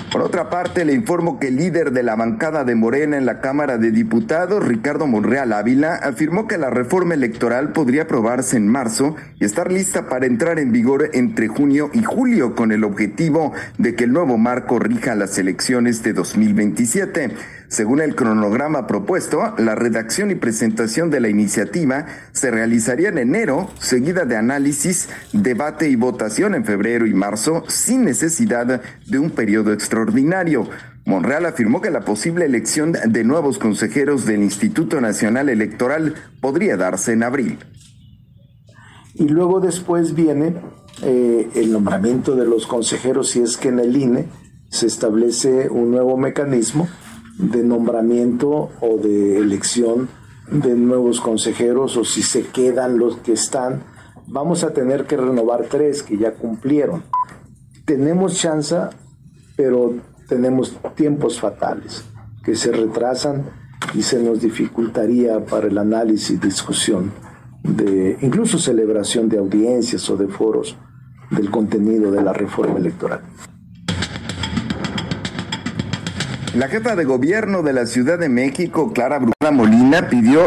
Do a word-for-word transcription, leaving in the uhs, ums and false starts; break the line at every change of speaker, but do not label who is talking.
Por otra parte, le informo que el líder de la bancada de Morena en la Cámara de Diputados, Ricardo Monreal Ávila, afirmó que la reforma electoral podría aprobarse en marzo y estar lista para entrar en vigor entre junio y julio, con el objetivo de que el nuevo marco rija las elecciones de dos mil veintisiete. Según el cronograma propuesto, la redacción y presentación de la iniciativa se realizaría en enero, seguida de análisis, debate y votación en febrero y marzo, sin necesidad de un periodo extraordinario. Monreal afirmó que la posible elección de nuevos consejeros del Instituto Nacional Electoral podría darse en abril.
Y luego después viene eh, el nombramiento de los consejeros, si es que en el I N E se establece un nuevo mecanismo de nombramiento o de elección de nuevos consejeros, o si se quedan los que están, vamos a tener que renovar tres que ya cumplieron. Tenemos chance, pero tenemos tiempos fatales que se retrasan y se nos dificultaría para el análisis y discusión de incluso celebración de audiencias o de foros del contenido de la reforma electoral.
La jefa de gobierno de la Ciudad de México, Clara Brugada Molina, pidió